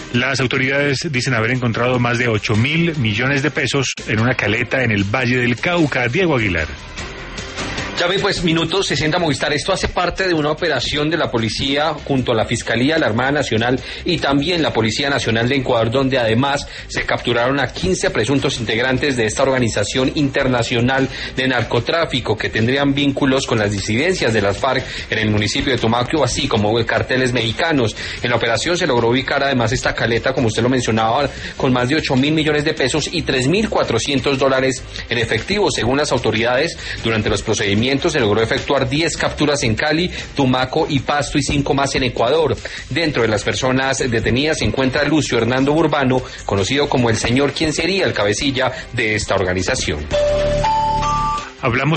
Las autoridades dicen haber encontrado más de 8.000 millones de pesos en una caleta en el Valle del Cauca. Diego Aguilar. Llame pues, minutos 60 Movistar. Esto hace parte de una operación de la policía junto a la Fiscalía, la Armada Nacional y también la Policía Nacional de Ecuador, donde además se capturaron a 15 presuntos integrantes de esta organización internacional de narcotráfico que tendrían vínculos con las disidencias de las FARC en el municipio de Tumaco, así como carteles mexicanos. En la operación se logró ubicar además esta caleta, como usted lo mencionaba, con más de 8.000 millones de pesos y $3.400 en efectivo. Según las autoridades, durante los procedimientos se logró efectuar 10 capturas en Cali, Tumaco y Pasto y 5 más en Ecuador. Dentro de las personas detenidas se encuentra Lucio Hernando Burbano, conocido como el Señor, quien sería el cabecilla de esta organización. Hablamos